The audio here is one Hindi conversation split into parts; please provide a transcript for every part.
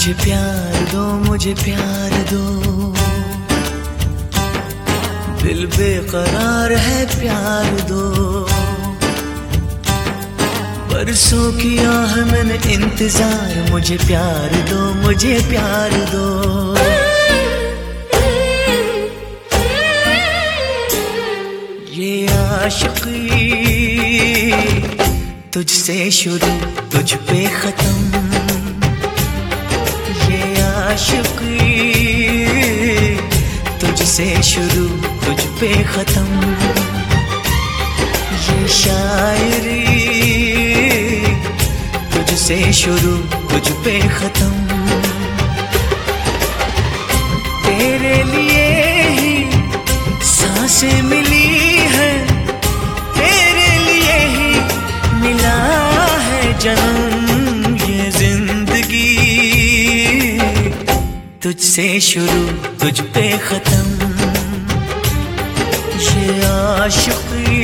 मुझे प्यार दो, मुझे प्यार दो, दिल बेकरार है, प्यार दो। बरसों किया है मैंने इंतजार, मुझे प्यार दो, मुझे प्यार दो। ये आशिकी तुझसे शुरू, तुझ पे खत्म। ये आशिकी तुझसे शुरू, तुझ पे खत्म। ये शायरी तुझसे शुरू, तुझ पे खत्म। तेरे लिए ही सांसें मिली है, तेरे लिए ही मिला है जन्म। ये जिंदगी तुझसे शुरू, तुझ पे खत्म। ये आशिकी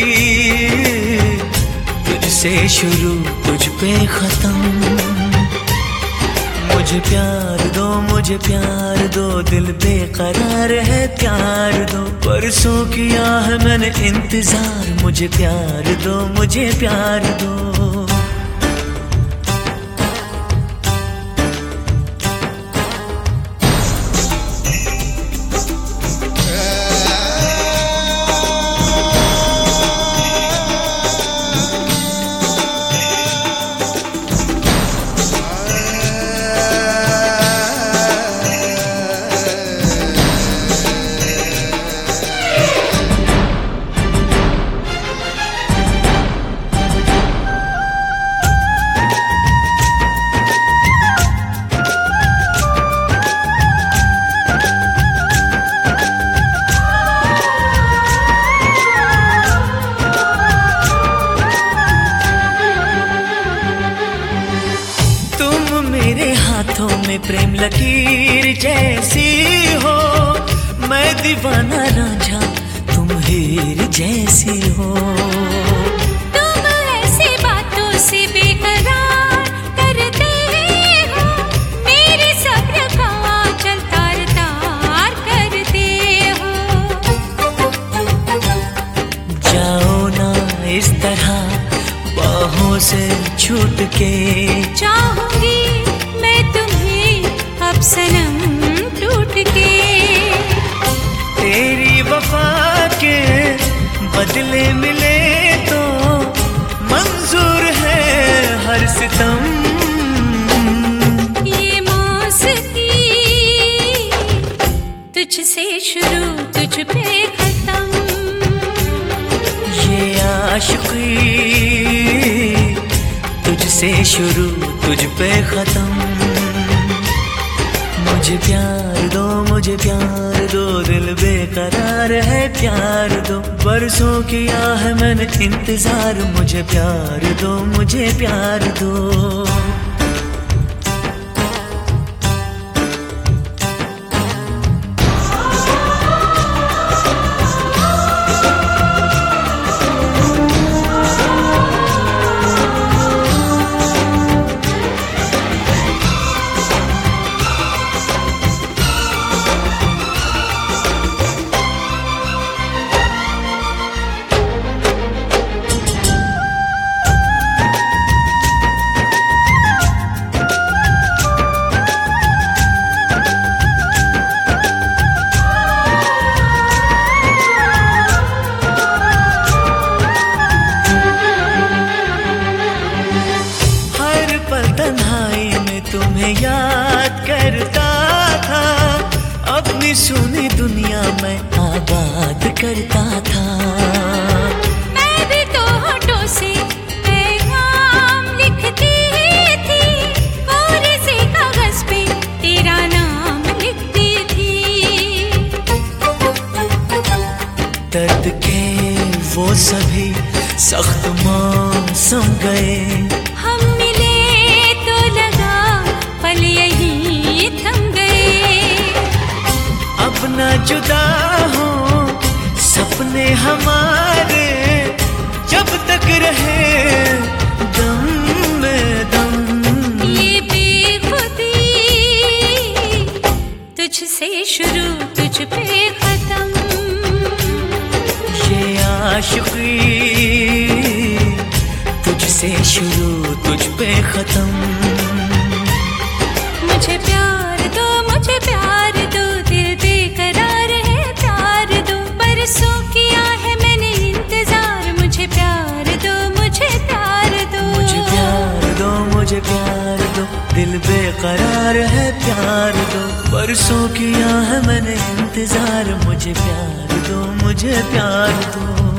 तुझसे शुरू, तुझ पे खत्म। मुझे प्यार दो, मुझे प्यार दो, दिल बेकरार है, प्यार दो। बरसों किया है मैंने इंतजार, मुझे प्यार दो, मुझे प्यार दो। मेरे हाथों में प्रेम लकीर जैसी हो, मैं दीवाना रांझा, तुम हीर जैसी हो। तुम ऐसी बातों से बेकरार करते हो, मेरे सब्र का चल तार तार करते हो। जाओ ना इस तरह बाहों से छूट के, चाहूंगी मैं तुम्हें अब सनम टूट के। तेरी वफा के बदले मिले तो मंजूर है हर सितम। ये मौसमी तुझसे शुरू, तुझ पे खत्म। ये आशिकी तुझसे शुरू, तुझ पे खत्म। मुझे प्यार दो, मुझे प्यार दो, दिल बेकरार है, प्यार दो। बरसों किया है मैंने इंतजार, मुझे प्यार दो, मुझे प्यार दो। तन्हाई में तुम्हें याद करता था, अपनी सुनी दुनिया में आबाद करता था। मैं भी तो होठों से पैगाम लिखती थी, कोरे से कागज पे तेरा नाम लिखती थी। दर्द के वो सभी सख्त मौसम गए, हम मिले तो लगा पल यही थम गए। अब न जुदा हो सपने हमारे, जब तक रहे दम में दम। ये बेखुदी शुरू तुझ पे खत्म। ये आशिकी तुझसे शुरू तुझ पे खत्म। मुझे प्यार दो, मुझे प्यार दो, दिल बेकरार है प्यार दो। बरसों किया है मैंने इंतजार, मुझे प्यार दो, मुझे प्यार दो। मुझे प्यार दो, मुझे प्यार दो, दिल बेकरार है प्यार दो। बरसों किया है मैंने इंतजार, मुझे प्यार दो, मुझे प्यार दो।